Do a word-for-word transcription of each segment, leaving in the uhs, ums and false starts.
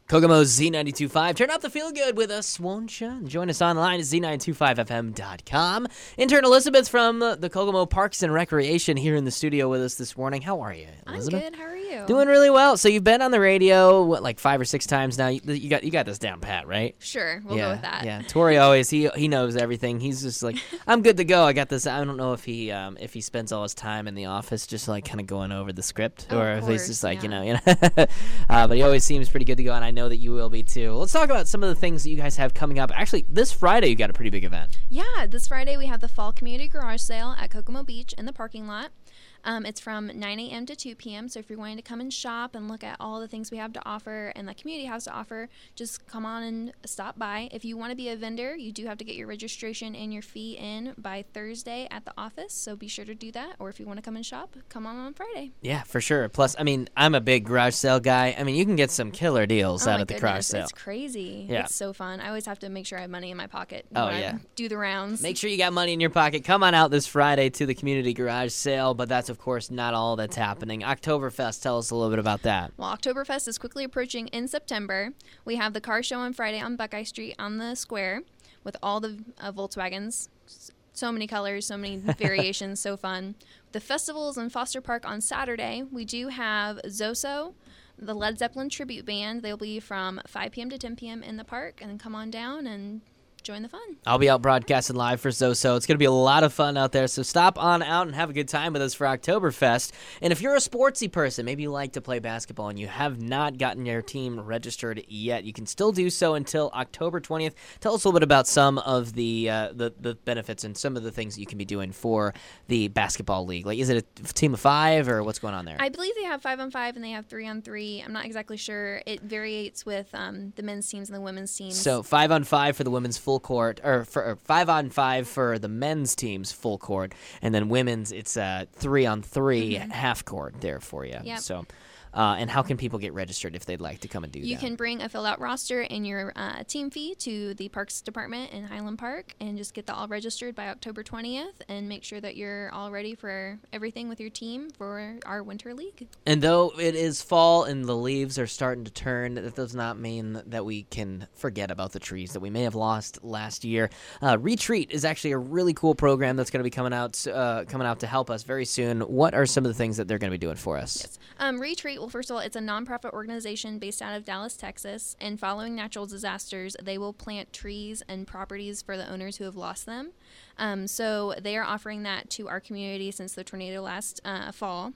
Kokomo's Z ninety-two point five. Turn up the feel good with us, won't you? And join us online at Z nine two five F M dot com. Intern Elizabeth from the Kokomo Parks and Recreation here in the studio with us this morning. How are you, Elizabeth? I'm good. How are you? Doing really well. So you've been on the radio, what, like five or six times now. You, you got you got this down pat, right? Sure. We'll yeah, go with that. Yeah. Tori always, he he knows everything. He's just like, I'm good to go. I got this. I don't know if he um, if he spends all his time in the office just like kind of going over the script, Oh, or of if course, he's just like, yeah. you know, you know. uh, but he always seems pretty good to go, and I know that you will be too. Let's talk about some of the things that you guys have coming up. Actually, this Friday you got a pretty big event. Yeah, this Friday we have the Fall Community Garage Sale at Kokomo Beach in the parking lot. Um, it's from nine a.m. to two p.m., so if you're wanting to come and shop and look at all the things we have to offer and the community has to offer, just come on and stop by. If you want to be a vendor, you do have to get your registration and your fee in by Thursday at the office, so be sure to do that. Or if you want to come and shop, come on on Friday. Yeah, for sure. Plus, I mean, I'm a big garage sale guy. I mean, you can get some killer deals Oh out my at the goodness, garage sale. It's crazy. Yeah. It's so fun. I always have to make sure I have money in my pocket Oh, when I yeah. do the rounds. Make sure you got money in your pocket. Come on out this Friday to the community garage sale, but that's, of course, not all that's happening. Oktoberfest, tell us a little bit about that. Well, Oktoberfest is quickly approaching in September. We have the car show on Friday on Buckeye Street on the square with all the uh, Volkswagens. So many colors, so many variations, so fun. The festivals in Foster Park on Saturday. We do have Zoso, the Led Zeppelin tribute band. They'll be from five p.m. to ten p.m. in the park, and come on down and join the fun. I'll be out broadcasting live for Zoso. It's going to be a lot of fun out there, so stop on out and have a good time with us for Oktoberfest. And if you're a sportsy person, maybe you like to play basketball and you have not gotten your team registered yet, you can still do so until October twentieth. Tell us a little bit about some of the uh, the, the benefits and some of the things that you can be doing for the basketball league. Like, is it a team of five or what's going on there? I believe they have five on five and they have three on three. I'm not exactly sure. It varies with um, the men's teams and the women's teams. So five on five for the women's full court, or, for, or five on five for the men's team's full court, and then women's it's uh, three on three Mhm. half court there for you. Yep. So, uh, and how can people get registered if they'd like to come and do You that? can bring a filled out roster and your uh, team fee to the Parks Department in Highland Park and just get that all registered by October twentieth and make sure that you're all ready for everything with your team for our winter league. And though it is fall and the leaves are starting to turn, that does not mean that we can forget about the trees that we may have lost last year. Uh, Retreat is actually a really cool program that's going to be coming out uh, coming out to help us very soon. What are some of the things that they're going to be doing for us? Yes. Um, Retreat, well, first of all, it's a nonprofit organization based out of Dallas, Texas, and following natural disasters, they will plant trees and properties for the owners who have lost them. Um, so they are offering that to our community since the tornado last uh, fall.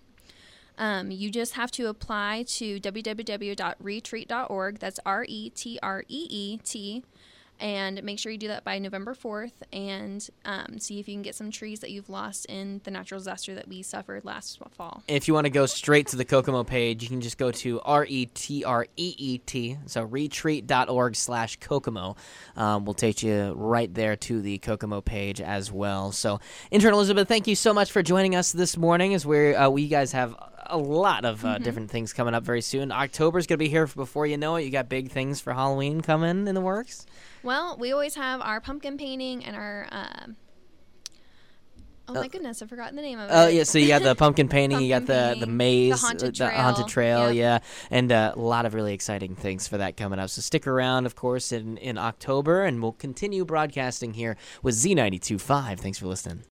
Um, you just have to apply to w w w dot retreat dot org. That's R E T R E E T. And make sure you do that by November fourth and um, see if you can get some trees that you've lost in the natural disaster that we suffered last fall. If you want to go straight to the Kokomo page, you can just go to R E T R E E T, so retreat dot org slash Kokomo. Um, we'll take you right there to the Kokomo page as well. So, Intern Elizabeth, thank you so much for joining us this morning as we're, uh, we guys have a lot of uh, Mm-hmm. different things coming up very soon. October's going to be here before you know it. You got big things for Halloween coming in the works? Well, we always have our pumpkin painting and our, uh, oh my Uh, goodness, I've forgotten the name of it. Oh, yeah, so you got the pumpkin painting, you got Pumpkin the, the painting, maze, the haunted uh, trail. the haunted trail, Yep. yeah, and uh, a lot of really exciting things for that coming up. So stick around, of course, in, in October, and we'll continue broadcasting here with Z ninety-two point five. Thanks for listening.